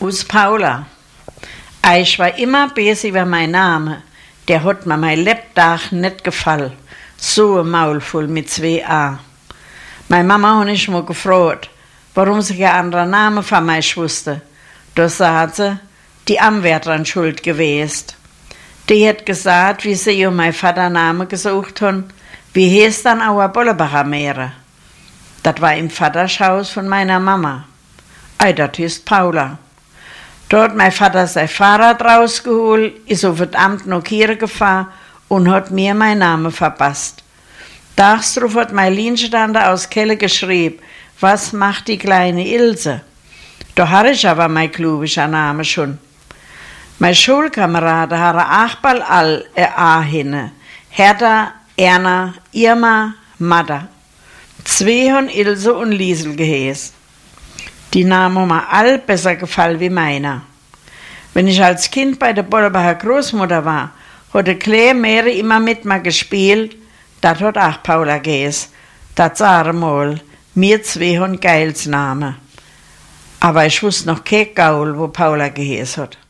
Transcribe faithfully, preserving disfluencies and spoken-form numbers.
Aus Paula. Ich war immer besser über mein Name. Der hat mir mein Lebtag nicht gefallen. So ein Maul voll mit zwei A. Meine Mama hat mich mal gefragt, warum sie keinen anderen Namen von mir wusste. Da sagt sie, die Am wäre dran schuld gewesen. Die hat gesagt, wie sie um meinen Vater Namen gesucht haben, wie hieß dann auch Bollebacher Meere. Das war im Vatershaus von meiner Mama. Ei, das hieß Paula. Dort hat mein Vater sein Fahrrad rausgeholt, ist auf das Amt noch hier gefahren und hat mir meinen Namen verpasst. Tags drauf hat mein Lienstander aus Kelle geschrieben, was macht die kleine Ilse? Da habe ich aber mein klubischer Name schon. Meine Schulkameraden haben auch bald all ein A hinne. Hertha, Erna, Irma, Madda. Zwei haben Ilse und Liesel geheißen. Die Namen haben mir all besser gefallen wie meiner. Wenn ich als Kind bei der Bollebacher Großmutter war, hat die Claire Meere immer mit mir gespielt. Das hat auch Paula geheißen. Das sage mal, mir zwei haben geiles Namen. Aber ich wusste noch kein Gaul, wo Paula geheißen hat.